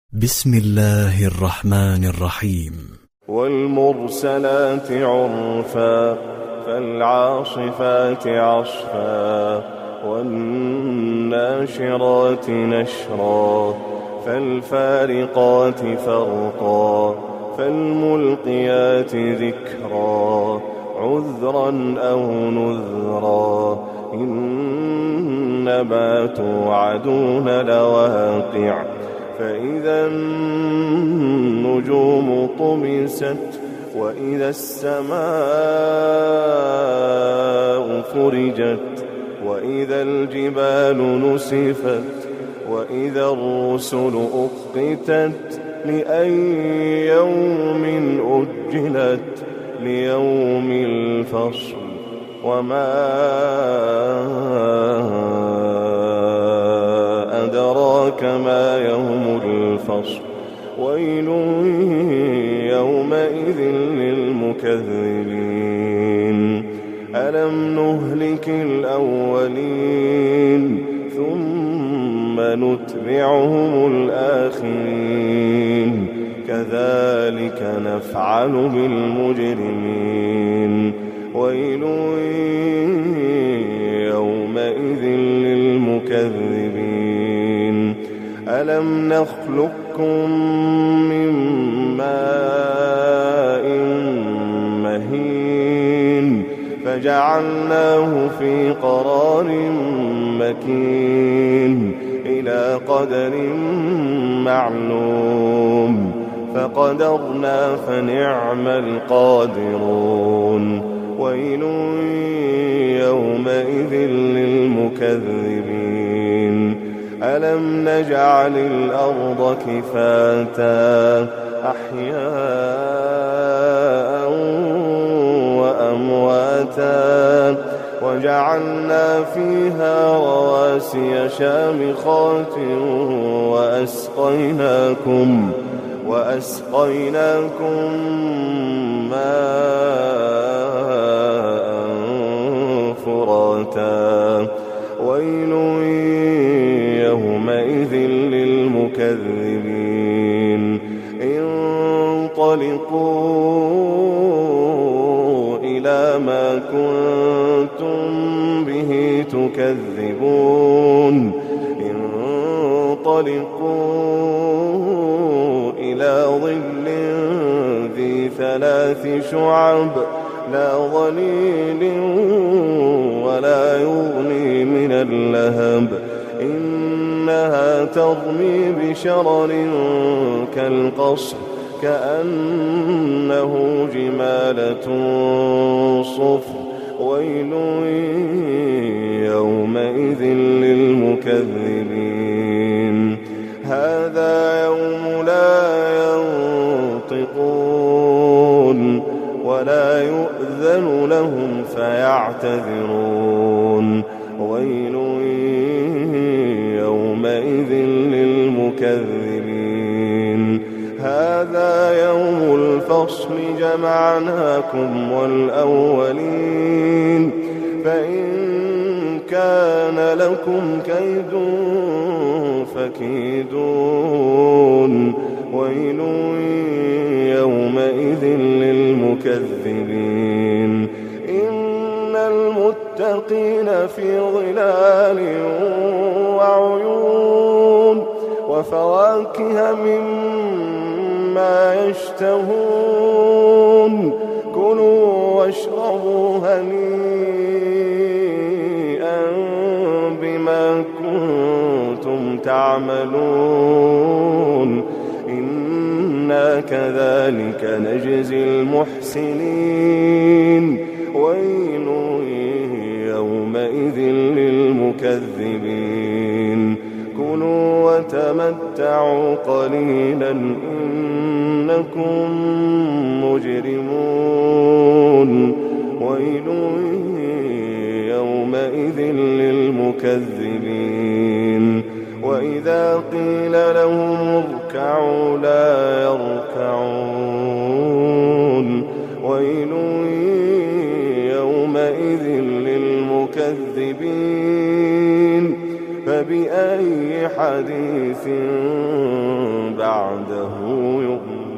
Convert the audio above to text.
بسم الله الرحمن الرحيم. والمرسلات عرفا فالعاصفات عصفا والناشرات نشرا فالفارقات فرقا فالملقيات ذكرا عذرا أو نذرا إنما توعدون لواقع فإذا النجوم طمست وإذا السماء فرجت وإذا الجبال نسفت وإذا الرسل أقتت لأي يوم أجلت ليوم الفصل وما أدراك ما يوم الفصل ويل يومئذ للمكذبين ألم نهلك الأولين ثم نتبعهم الآخرين كذلك نفعل بالمجرمين ويل يومئذ للمكذبين ألم نخلقكم من ماء مهين فجعلناه في قرار مكين إلى قدر معلوم فقدرنا فنعم القادرون ويل يومئذ للمكذبين ألم نجعل الأرض كفاتا أحياء وأمواتا وجعلنا فيها رواسي شامخات وأسقيناكم ماء فراتا ويل يومئذ للمكذبين انطلقوا إلى ما كنتم به تكذبون انطلقوا إلى ظل ذي 3 شعب لا ظليل ولا يغني من اللهب إنها ترمي بشرر كالقصر كأنه جمالة صفر ويل يومئذ للمكذبين هذا يوم لا ينطقون ولا يؤذن لهم فيعتذرون ويل يومئذ للمكذبين هذا يوم الفصل جمعناكم والأولين فإن كان لكم كيد فكيدون ويل يومئذ للمكذبين إن المتقين في ظلال وعيون وفواكه مما يشتهون كلوا واشربوا هنيئا بما كنتم تعملون إنا كذلك نجزي المحسنين ويل يومئذ للمكذبين كلوا وتمتعوا قليلا إنكم مجرمون ويل يومئذ للمكذبين وإذا قيل لهم اركعوا لا يركعون ويل يومئذ للمكذبين فبأي حديث بعد بعده يؤمنون